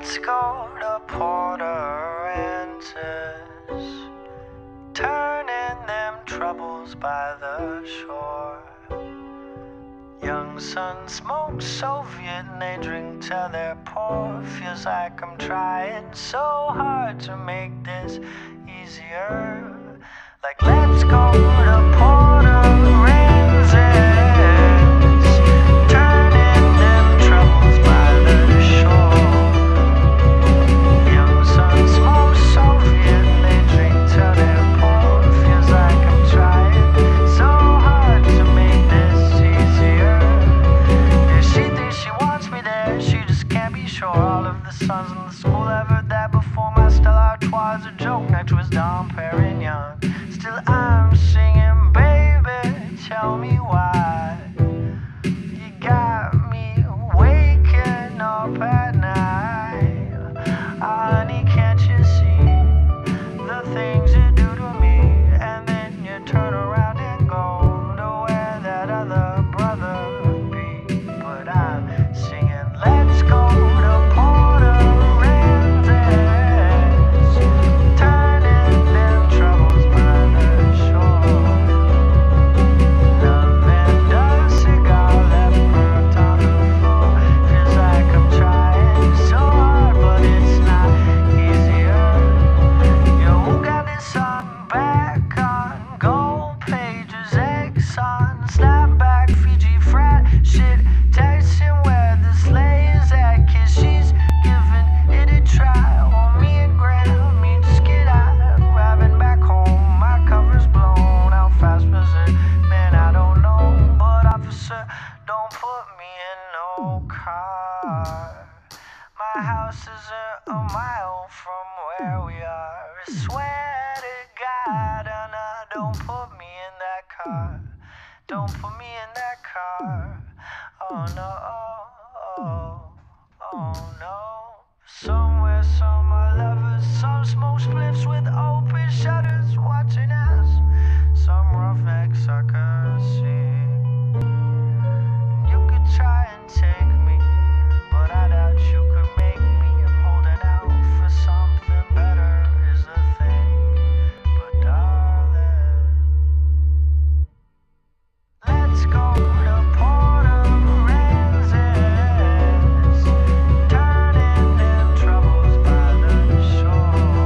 Let's go to Port Aransas, turning them troubles by the shore. Young sons smoke Soviet and they drink till they're poor. Feels like I'm trying so hard to make this easier. Like let's go to Port Aransas, turning them troubles by the shore. Young sons smoke Soviet and they drink till they're poor. Feels like I'm trying so hard to make this easier. Yeah, she thinks she wants me there, she just can't be sure. All of the sons in the school have heard that before. My Stella Artois is a joke next to his Dom Perignon. Still I'm singing, baby, tell me why you got me waking up at night. Honey, can't you see the things you do to me? And then you turn around and go to where that other brother be. But I'm singing, let's go to Port Aransas, turning them troubles by the shore. Lavender cigar left burnt on the floor. Feels like I'm trying so hard, but it's not easier. Yo, who got this song back on? Gold pages, Exxon, snapback, Fiji frat shit. Texting where the sleigh is at, 'cause she's giving it a try. On me and Grammy, just get out, driving back home. My cover's blown. How fast was it? Man, I don't know. But officer, don't put me in no car. My house isn't a mile from where we are. I swear to God, don't put me in that car. Don't put me in that car. Oh no, oh no. Somewhere, some are lovers, some smoke spliffs with open shutters, watching us. Some roughneck suckers sing. You could try and take me, but I doubt you could make me. I'm holding out for something better is the thing. But darling, let's go to Port Aransas, turning them troubles by the shore.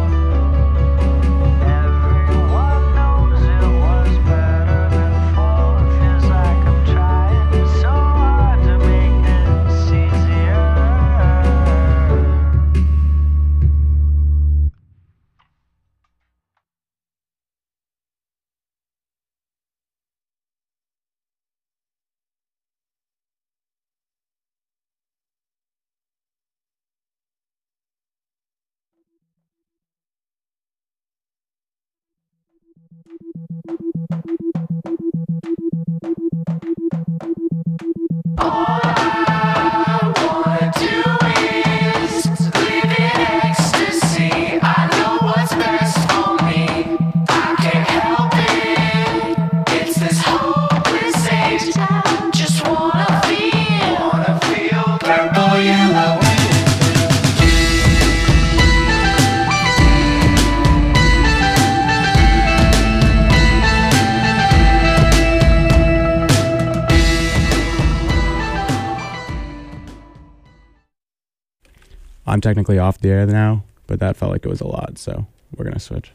Everyone knows it was better before. Feels like I'm trying so hard to make this easier. I'm technically off the air now, but that felt like it was a lot, so we're gonna switch.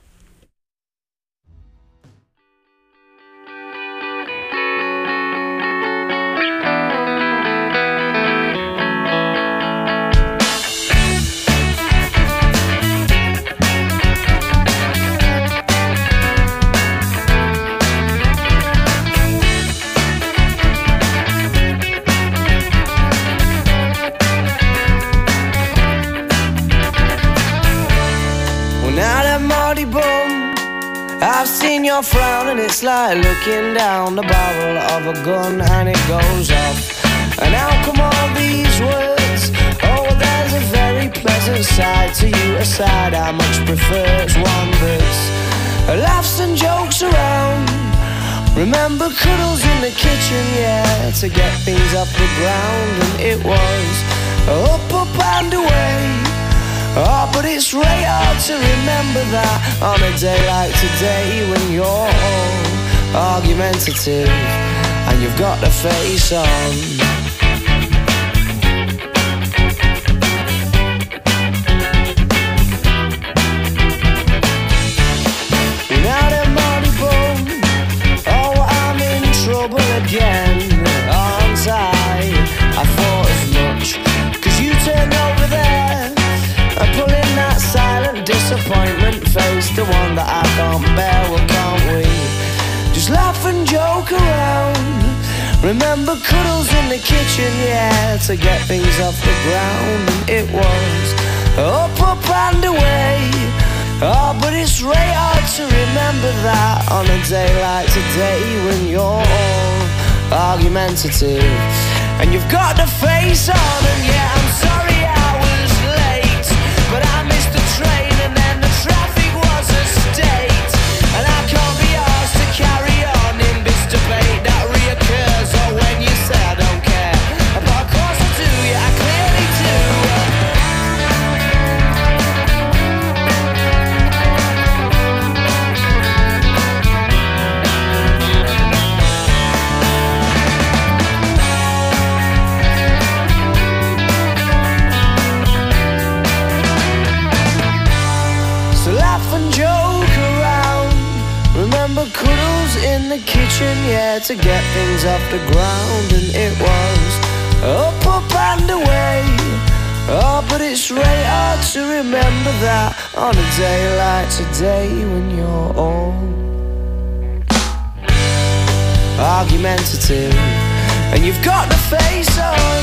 I've seen your frown and it's like looking down the barrel of a gun and it goes off. And how come all these words? Oh, there's a very pleasant side to you, a side I much prefer. It's one that's laughs and jokes around. Remember cuddles in the kitchen, yeah, to get things off the ground. And it was up, up and away. it's really hard to remember that on a day like today when you're all argumentative and you've got the face on. Now the money boom, oh I'm in trouble again, aren't I thought as much, 'cause you turned over there and pulling that silent disappointment face, the one that I can't bear. Well, can't we just laugh and joke around? Remember cuddles in the kitchen, yeah, to get things off the ground. And it was up and away. Oh, but it's really hard to remember that on a day like today when you're all argumentative and you've got the face on. And yeah, I'm sorry I was late, but I missed the train and then the traffic was a state, and I can't be asked to carry on in this debate that reoccurs. Or when you say I don't care, but of course I do, yeah, I clearly do. Cuddles in the kitchen, yeah, to get things off the ground. And it was up and away. Oh, but it's really hard to remember that on a day like today when you're all argumentative and you've got the face on.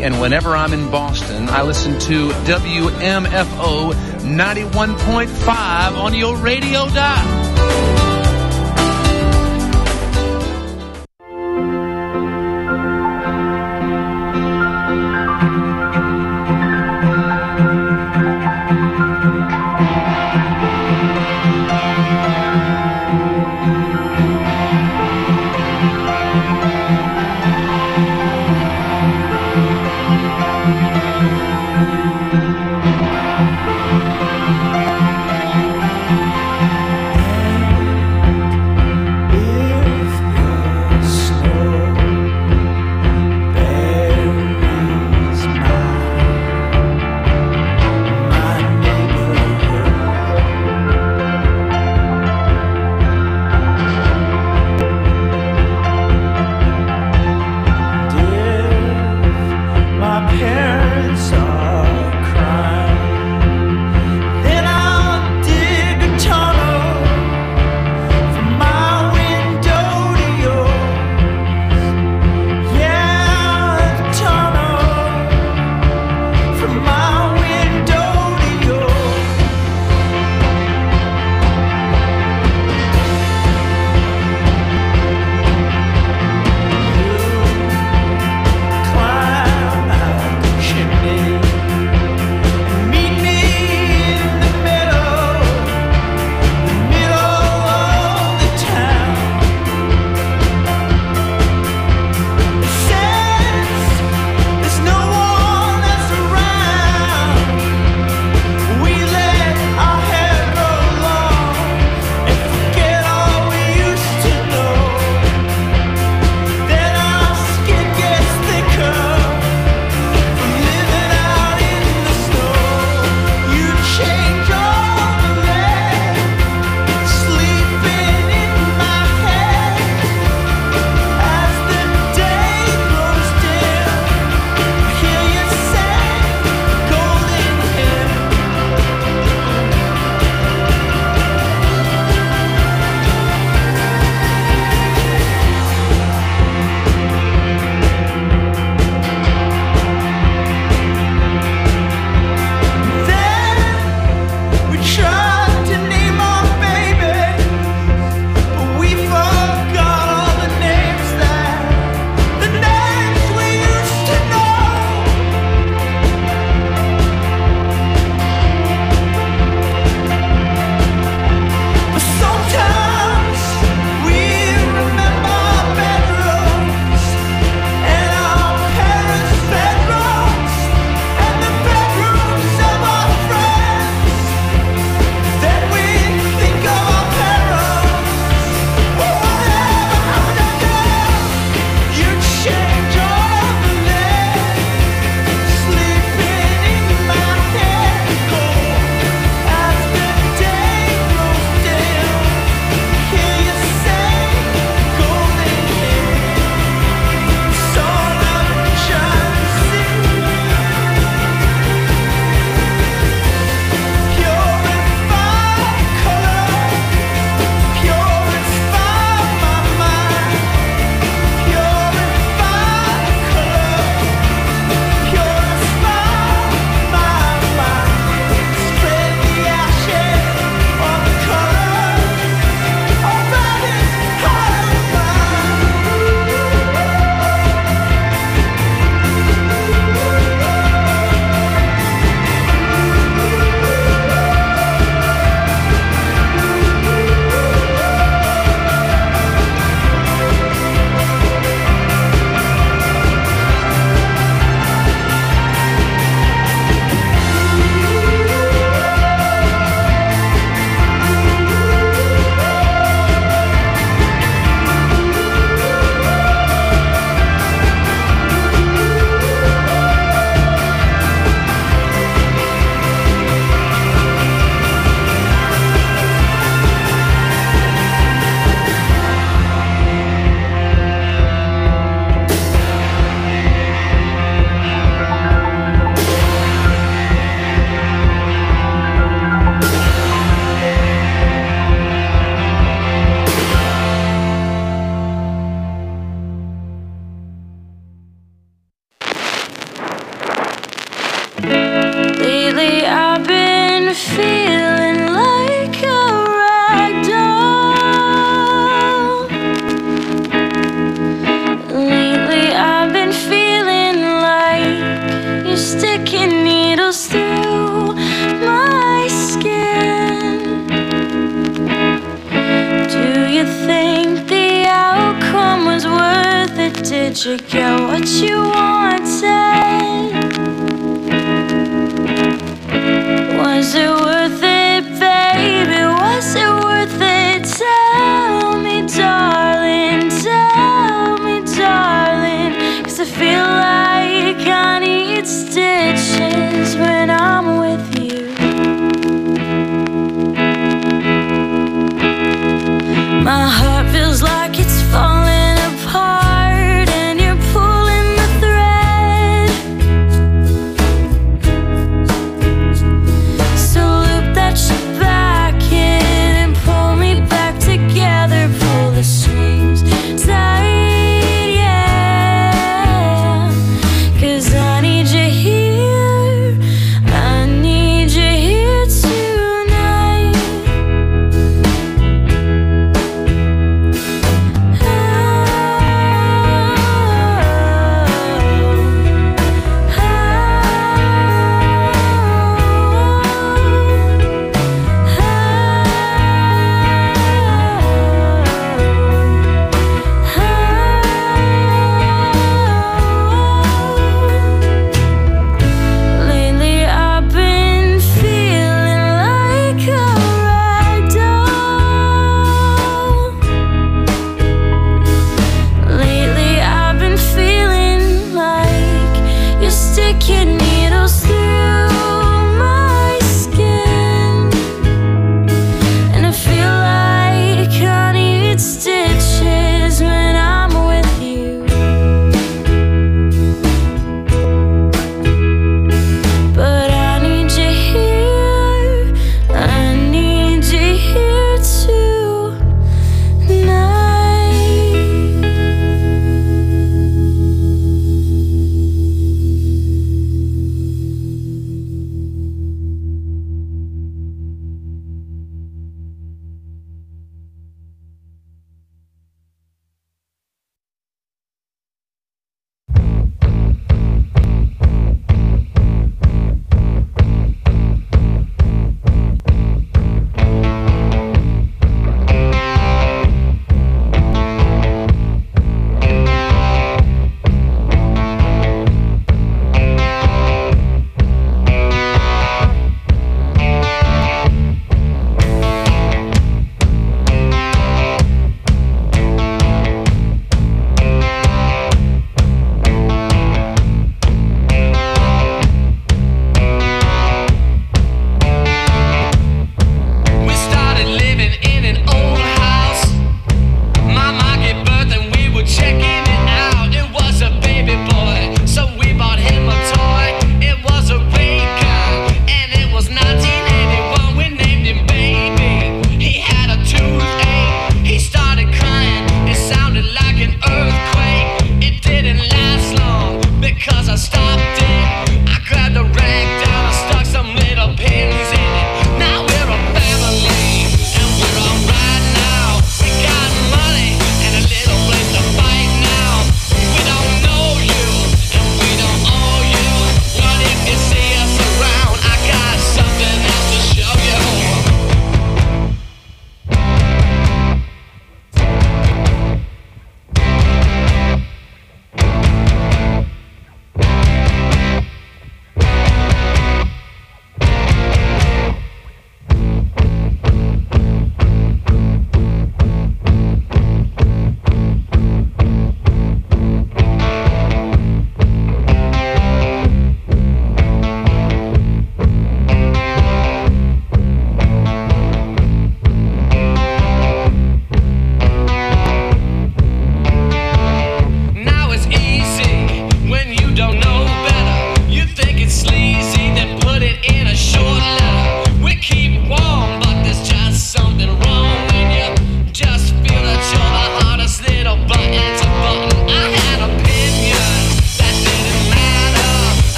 City, and whenever I'm in Boston, I listen to WMFO 91.5 on your radio dial. been feeling like a rag doll. Lately I've been feeling like you're sticking needles through my skin. Do you think the outcome was worth it? Did you get what you wanted? Was it worth it, baby? Was it worth it? Tell me, darling, tell me, darling. 'Cause I feel like I need stitches when I'm with you. My heart feels like it's falling apart, and you're pulling the thread.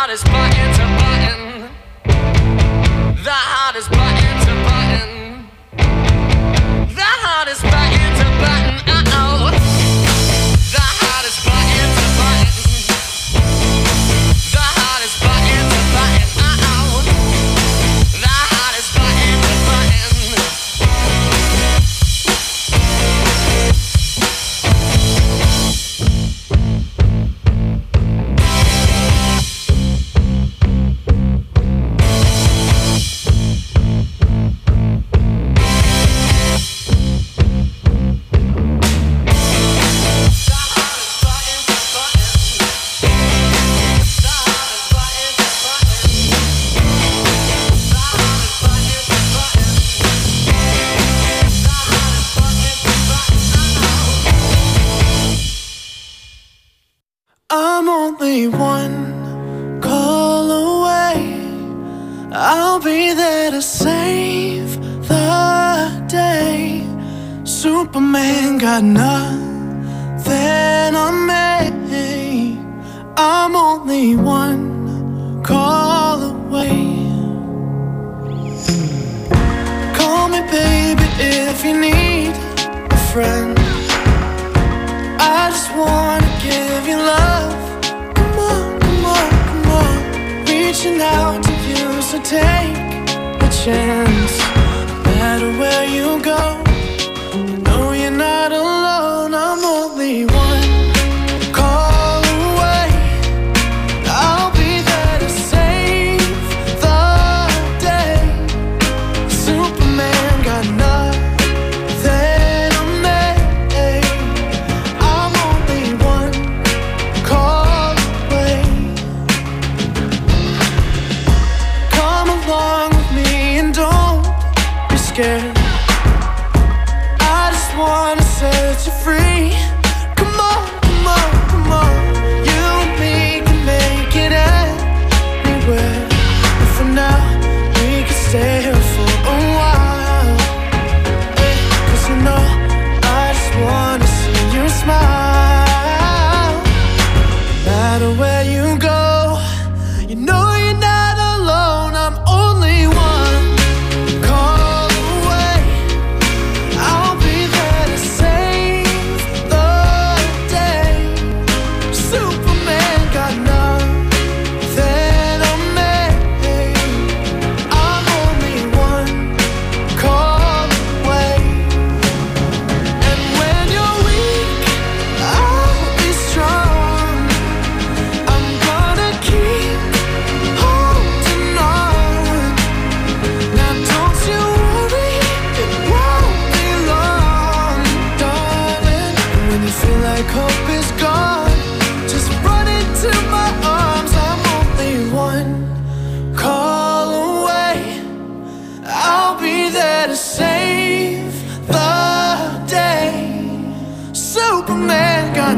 hardest button to button. The hardest button to button. The hardest button to button. Uh-oh. The hardest button to button. The hardest button to button. Uh-oh. The hardest button to button. I'm only one call away. I'll be there to save the day. Superman got nothing on me. I'm only one call away. Call me baby if you need a friend. I just wanna give you love. Come on, come on, come on. Reaching out to you, so take a chance. No matter where you go, you know you're not alone. I'm only one call away. I'll be there to save the day. Superman got nothing on me. I'm only one call away. Come along with me and don't be scared. I just wanna set you free. Come on, come on, come on. You and me can make it anywhere. And for now, we can stay here for a while. Hey, 'cause you know, I just wanna see you smile. No matter where you go, you know you're not alone. I'm only one call away. I'll be there to save the day. Superman got nothing on me. I'm only one call away. And when you're weak, I'll be strong. I'm gonna keep holding on. Now don't you worry, it won't be long, darling. And when you feel like hope is gone, just run into my arms. I'm only one call away. I'll be there to save the day. Superman got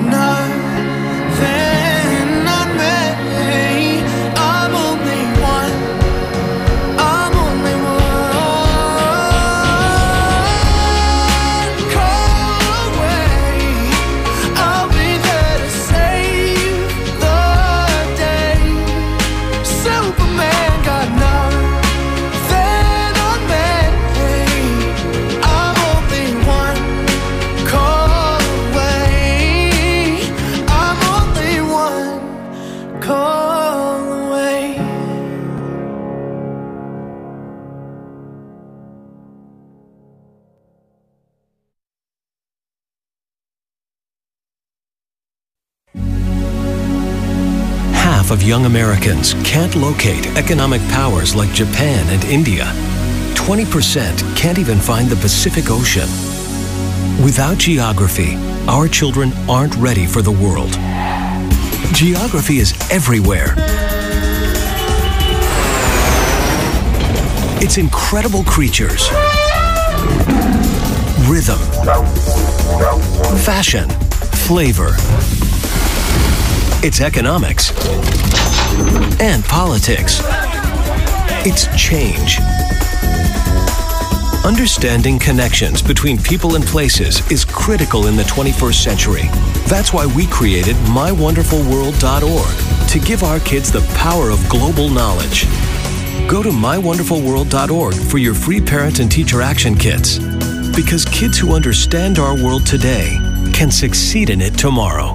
nothing on me. I'm only one. I'm only one call away. I'll be there to save the day. Superman got nothing on me. I'm only one call away. I'm only one call away. Half of young Americans can't locate economic powers like Japan and India. 20% can't even find the Pacific Ocean. Without geography, our children aren't ready for the world. Geography is everywhere. It's incredible creatures, rhythm, fashion, flavor. It's economics and politics. It's change. Understanding connections between people and places is critical in the 21st century. That's why we created MyWonderfulWorld.org to give our kids the power of global knowledge. Go to mywonderfulworld.org for your free parent and teacher action kits. Because kids who understand our world today can succeed in it tomorrow.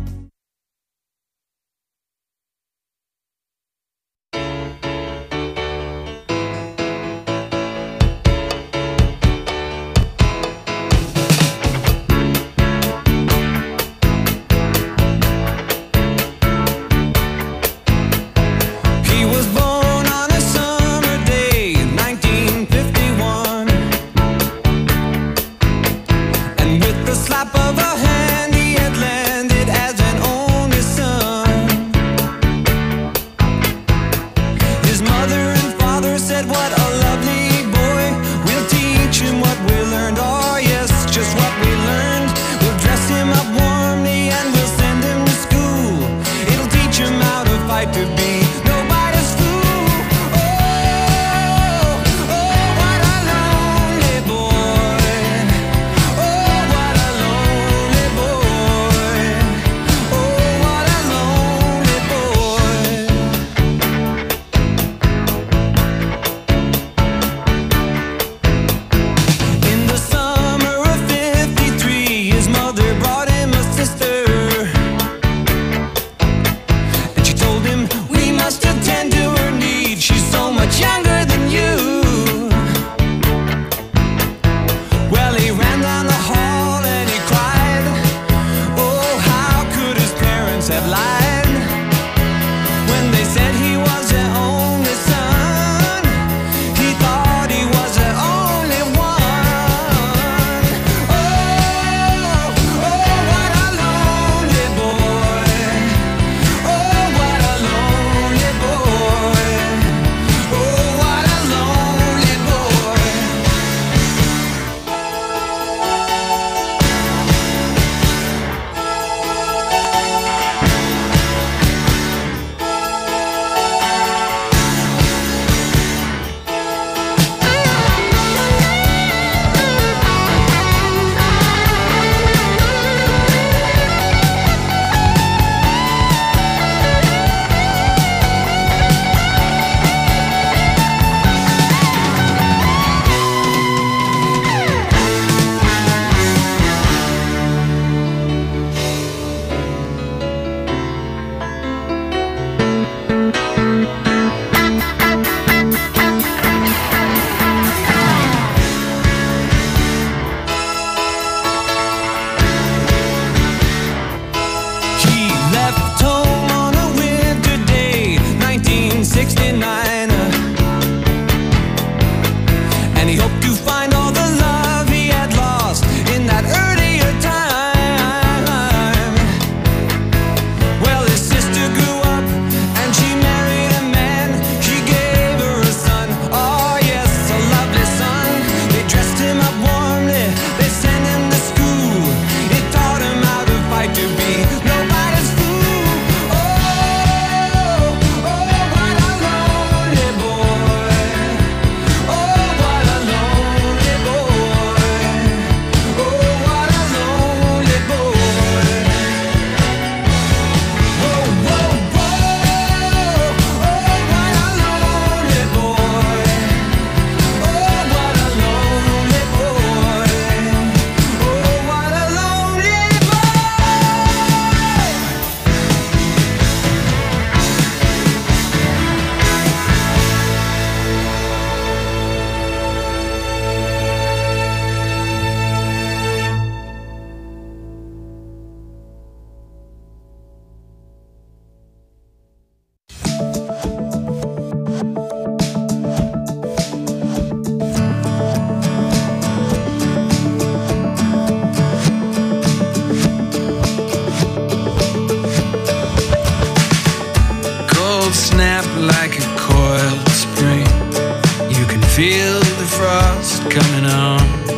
feel the frost coming on.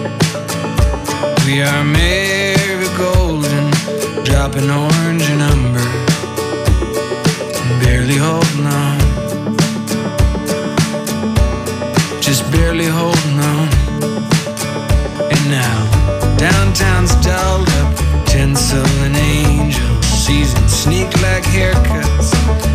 We are marigold and dropping orange and umber, barely holding on, just barely holding on. And now downtown's dolled up, tinsel and angels, seasons sneak like haircuts.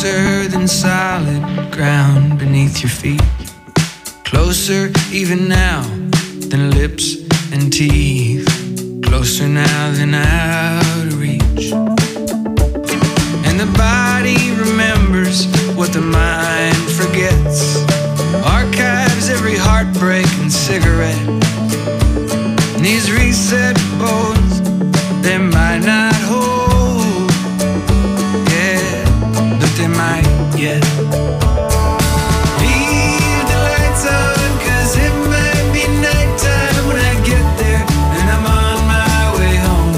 closer than solid ground beneath your feet. Closer even now than lips and teeth. Closer now than out of reach. And the body remembers what the mind forgets. Archives every heartbreak and cigarette. And these reset bones, they might not hold, yeah, but they might yet. Leave the lights on, 'cause it might be nighttime when I get there, and I'm on my way home.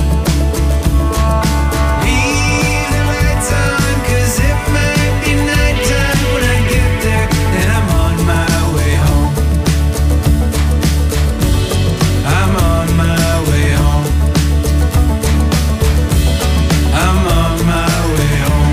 Leave the lights on, 'cause it might be nighttime when I get there, and I'm on my way home. I'm on my way home. I'm on my way home.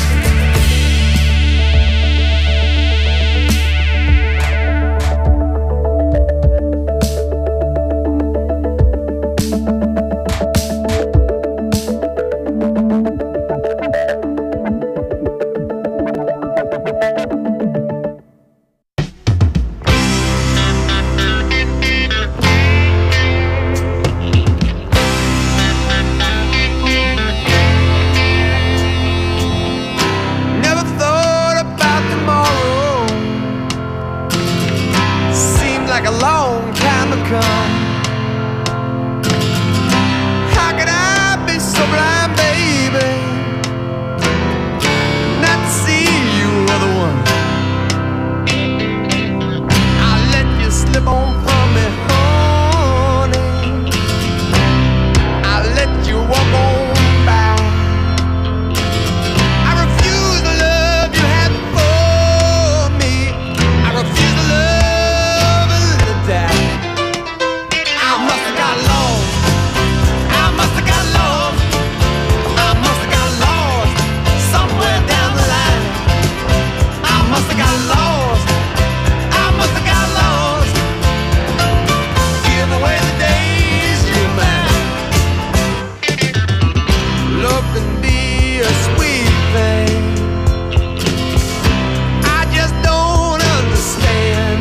Never thought about tomorrow. Seemed like a long time to come. How could I be so blind, baby, not to see you were the one? I let you slip on from me, honey. I let you walk on by. I refuse the love you had for me. I refuse the love a little die. I must have got lost. I must have got lost. I must have got lost somewhere down the line. I must have got lost. I must have got lost. Give away the days you're mine. Love can be a sweet thing. I just don't understand.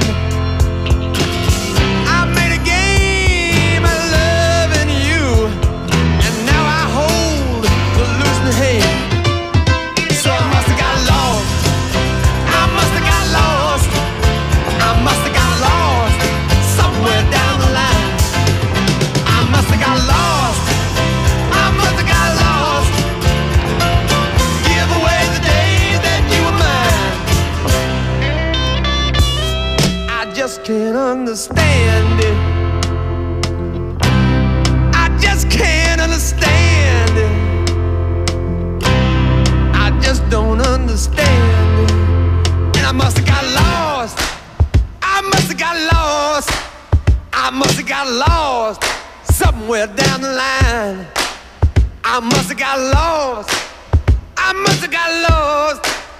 I made a game of loving you, and now I hold the losing hand. So I must have got lost. I must have got lost. I must have got lost somewhere down the line. I must have got lost. I must have got lost. Give away the days that you were mine. I just can't understand it. I just can't understand it. I just don't understand it. And I must have got lost. I must have got lost. I must have got lost somewhere down the line. I must have got lost. I must have got lost.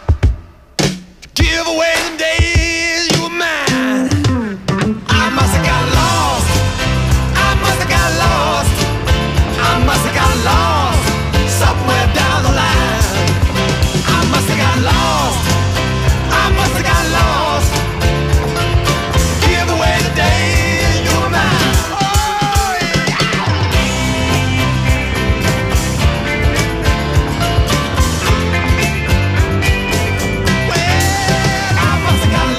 Give away the days you were mine. I must have got lost. I must have got lost. I must have got lost somewhere down the line. I must have got lost. I must have got lost. Give away the days you were mine. Oh, yeah. Well, I must have got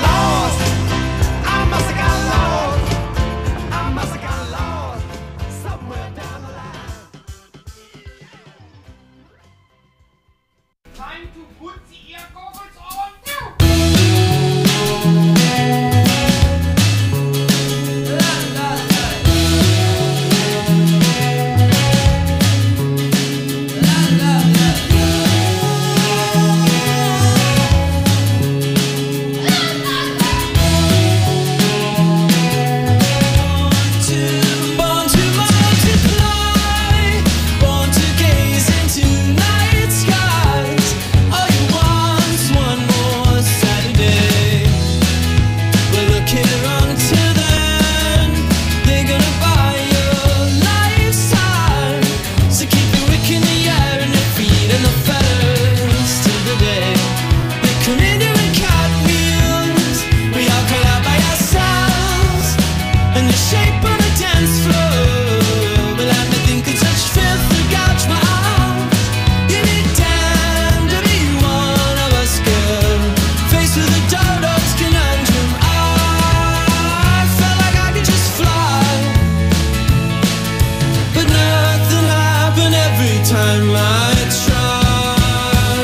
time I try.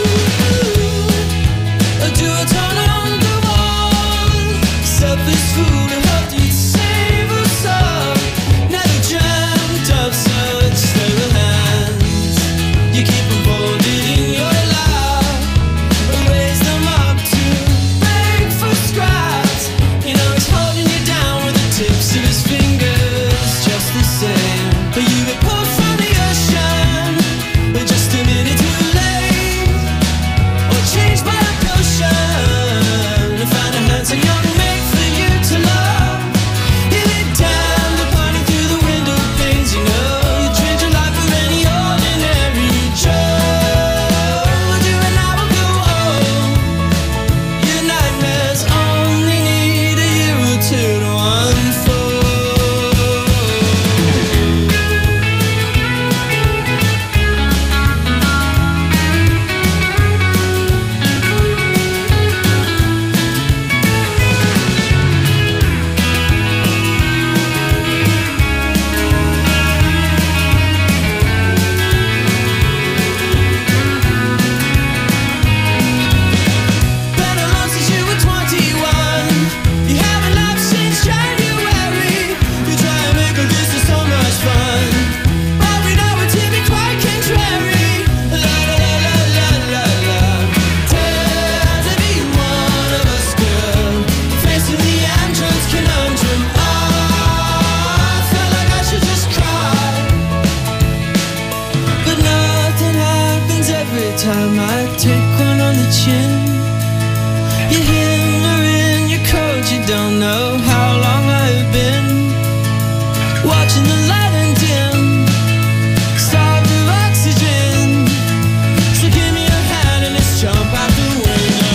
Do I turn on the wall? Selfish fool who helped you save us all. Never dreamt of such stable hands. You keep them folded in your lap, raise them up to beg for scraps. You know he's holding you down with the tips of his fingers, just the same. But you were pulled from the ocean, but just a minute too late, or changed by a potion, to find a hand so young made for you to love. You lay down, the party through the window panes. You know you trade your life for any ordinary Joe. You and I will go home. Your nightmares only need a year or two to unfold. Been alone since you were 21. You haven't laughed since January. You try and make all this so much fun, but we know it to be quite contrary. La la la la la la la. Dare to be one of us, girl, facing the android's conundrum. I felt like I should just cry, but nothing happens every time I take one on the chin. You hammer in your code, you don't know how long I've been watching the light and dim, starved of oxygen. So give me a hand and let's jump out the window.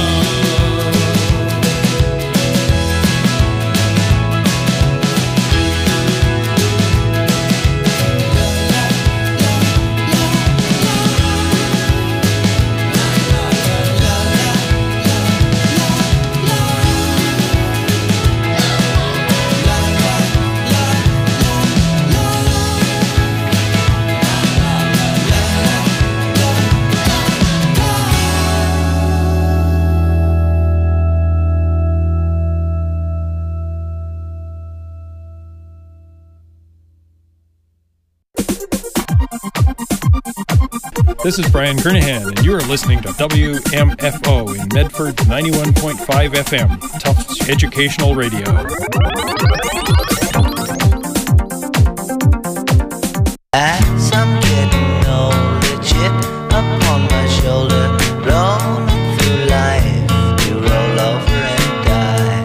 This is Brian Kernahan, and you are listening to WMFO in Medford's 91.5 FM, Tufts Educational Radio. As I'm getting older, chip upon my shoulder, rolling through life to roll over and die.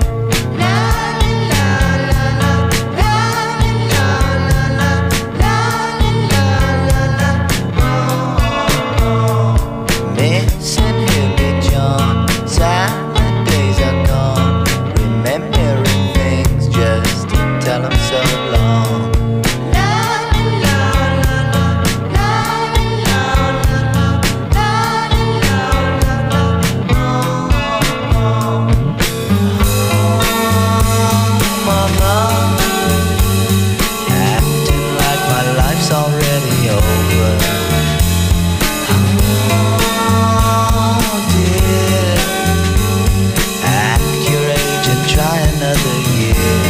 Missing Hilly John, sad days are gone, remembering things just to tell 'em so long. Mama, acting like my life's already over. Oh dear, act your age and try another year.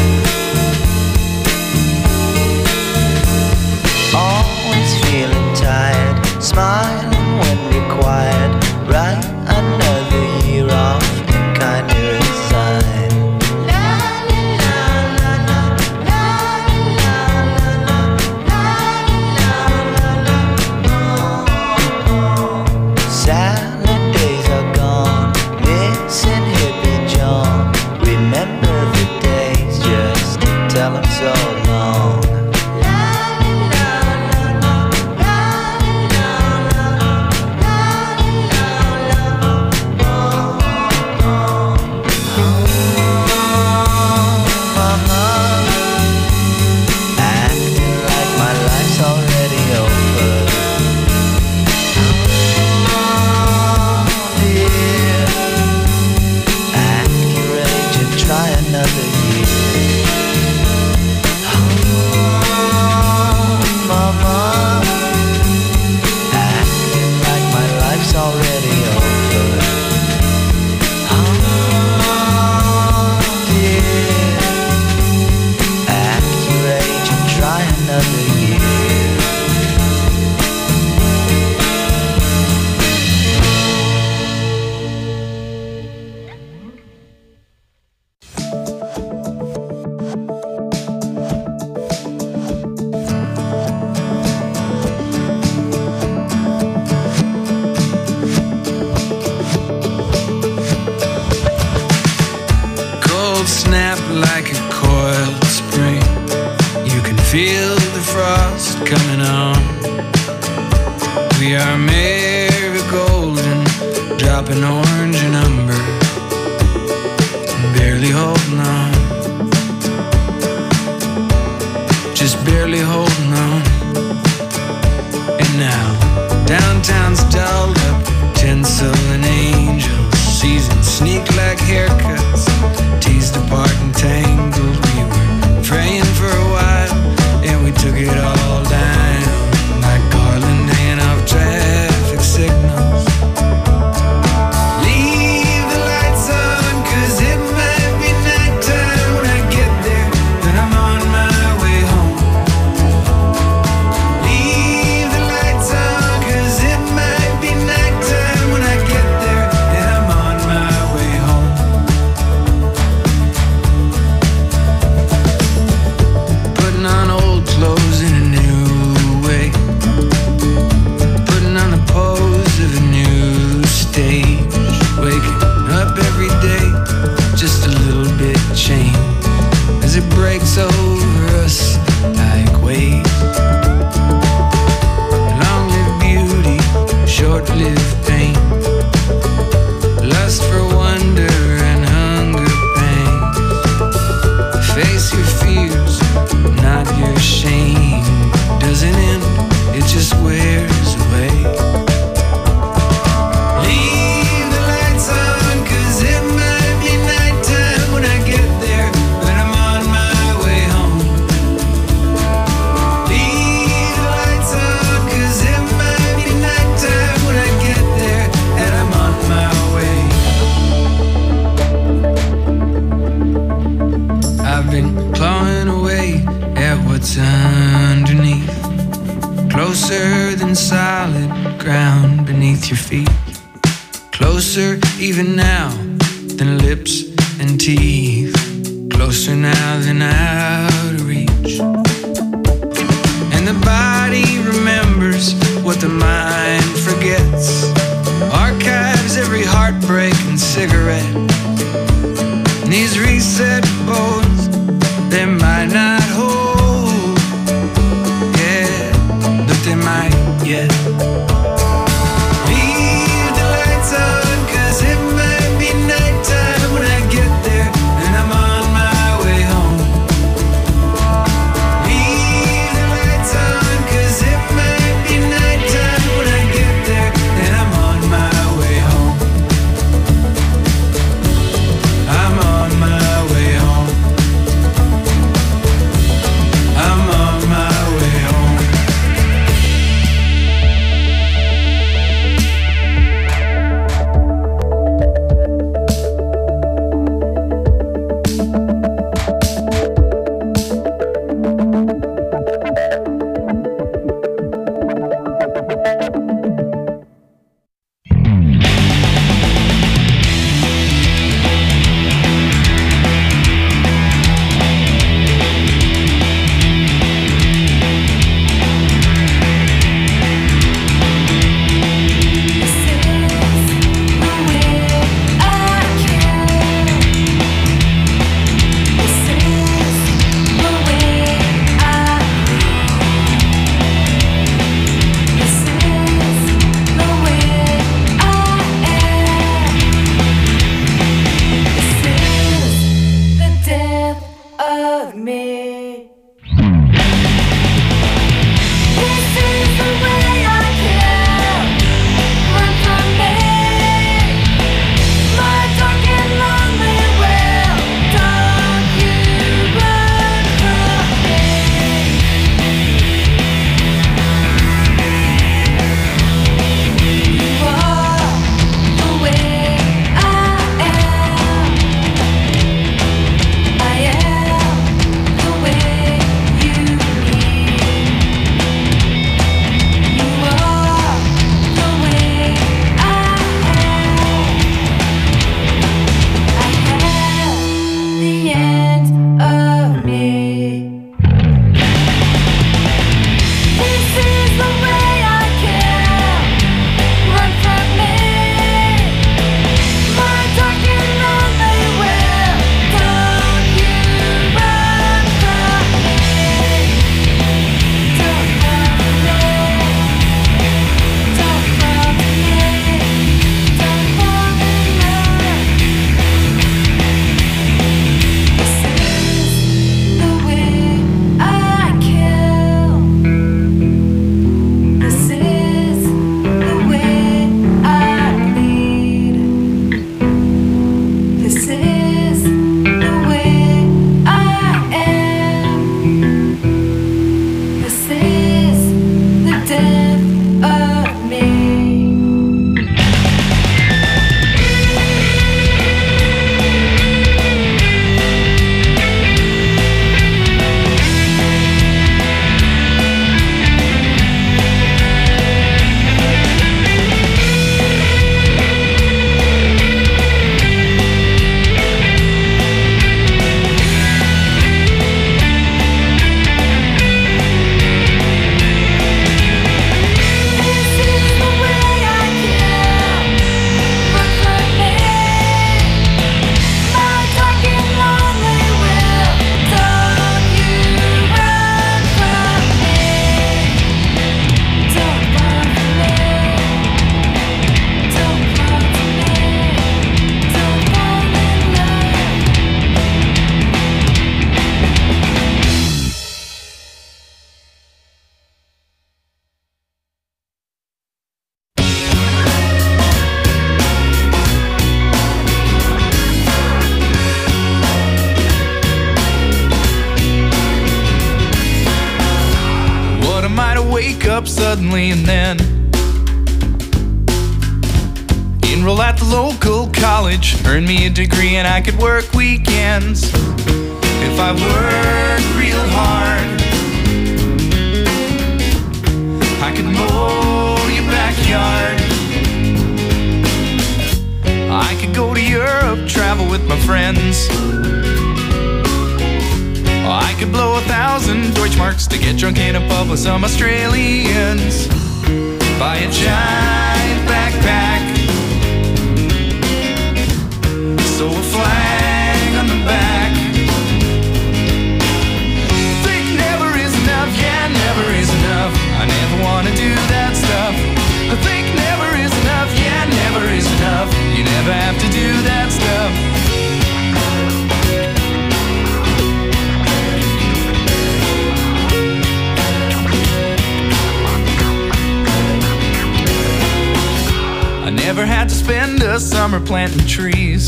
Always feeling tired, smiling when required. Write another year off and kinda resign. We are marigolden, dropping orange and umber, barely holding on, just barely holding on. And now downtown's dolled up, tinsel and angels, seasons sneak like haircuts, teased apart and tangled. We were praying for a while, and we took it all down like Garland hanging off traffic signals. Leave the lights on, 'cause it might be nighttime when I get there, then I'm on my way home. Leave the lights on, 'cause it might be nighttime when I get there, then I'm on my way home. Putting on old clothes in a new way, putting on the pose of a new stage, waking up every day just a little bit changed as it breaks over us like waves. Long-lived beauty, short-lived pain, lust for wonder and hunger pains. Face your fears, not your shame. Doesn't end, it just wears away. Leave the lights on, 'cause it might be nighttime when I get there, but I'm on my way home. Leave the lights on, 'cause it might be nighttime when I get there, and I'm on my way. I've been clawing away at what's underneath, closer than solid ground beneath your feet, closer even now than lips and teeth, closer now than out of reach. And the body remembers what the mind forgets, archives every heartbreak and cigarette. And these reset bones, they might not hold, yeah, but they might yet. Leave the lights on, 'cause it might be nighttime when I get there, and I'm on my way home. Leave the lights on, 'cause it might be nighttime when I get there, and I'm on my way home. I'm on my way home. I'm on my way home. might I wake up suddenly and then enroll at the local college, earn me a degree, and I could work weekends. If I work real hard, I could mow your backyard. I could go to Europe, travel with my friends. I could blow 1,000 Deutschmarks to get drunk in a pub with some Australians. Buy a giant backpack, sew a flag on the back. Think never is enough, yeah, never is enough. I never want to do that stuff. I think never is enough, yeah, never is enough. You never have to do that stuff. I never had to spend a summer planting trees.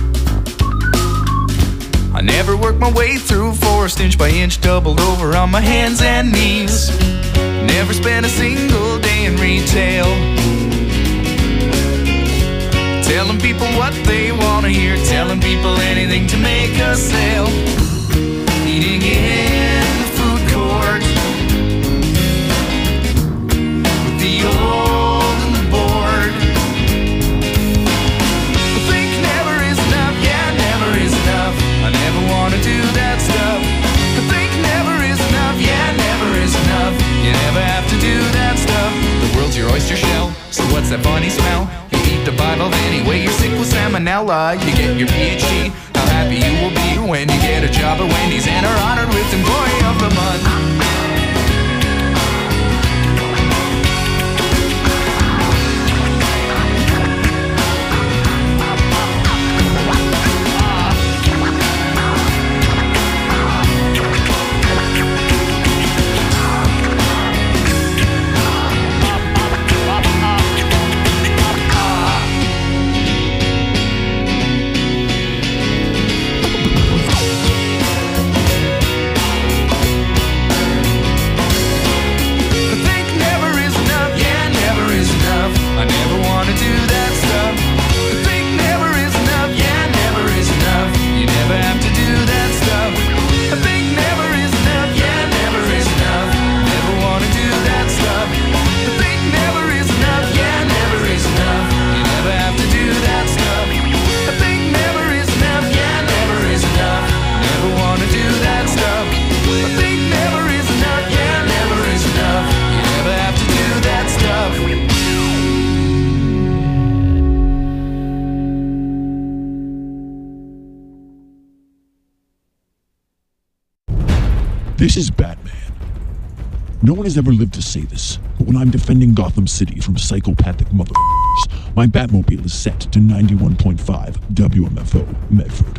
I never worked my way through forest inch by inch, doubled over on my hands and knees. Never spent a single day in retail, telling people what they want to hear, telling people anything to make a sale. Eating in the food court with the old and the bored. I think never is enough, yeah, never is enough. I never want to do that stuff. I think never is enough, yeah, never is enough. You never have to do that stuff. The world's your oyster shell, so what's that funny smell? You eat the Bible anyway, you're sick with salmonella. You get your PhD, how happy you will be when you get a job at Wendy's and are honored with Employee of the Month. This is Batman. No one has ever lived to say this, but when I'm defending Gotham City from psychopathic motherfuckers, my Batmobile is set to 91.5 WMFO Medford.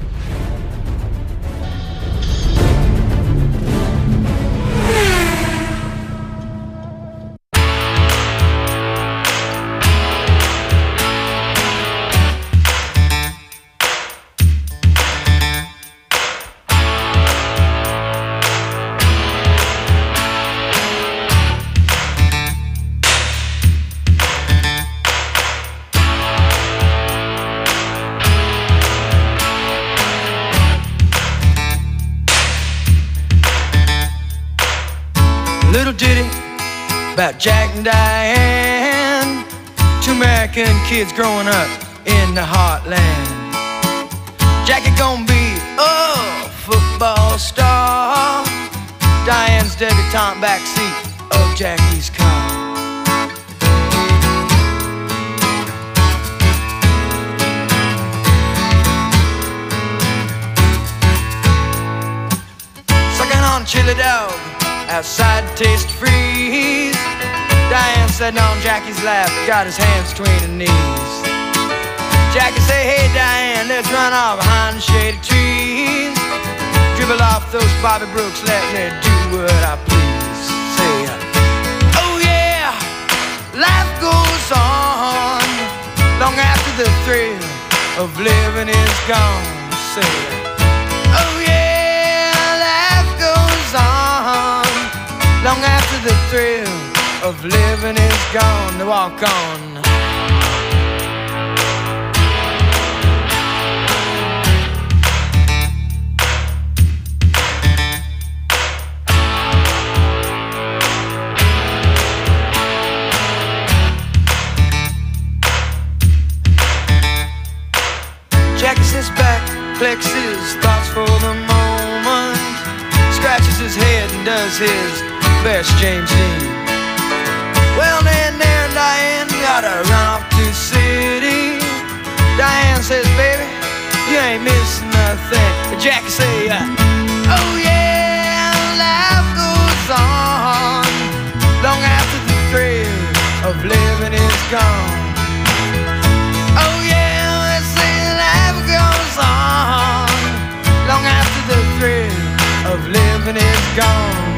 Little ditty about Jack and Diane, two American kids growing up in the heartland. Jackie gonna be a football star, Diane's debutante backseat of Jackie's car. Sucking on a chili dog outside Taste Freeze, Diane sitting on Jackie's lap, got his hands between her knees. Jackie say, hey Diane, let's run off behind the shady trees, dribble off those Bobby Brooks, let me do what I please. Say, oh yeah, life goes on long after the thrill of living is gone. Say, oh yeah, life goes on long after the thrill of living is gone. They walk on. Jackie sits back, collects his thoughts for the moment, scratches his head and does his best James Dean. Well, then there, Diane, gotta run off to the city. Diane says, baby, you ain't missing nothing. But Jackie say, oh yeah, life goes on long after the thrill of living is gone. Oh yeah, they say life goes on long after the thrill of living is gone.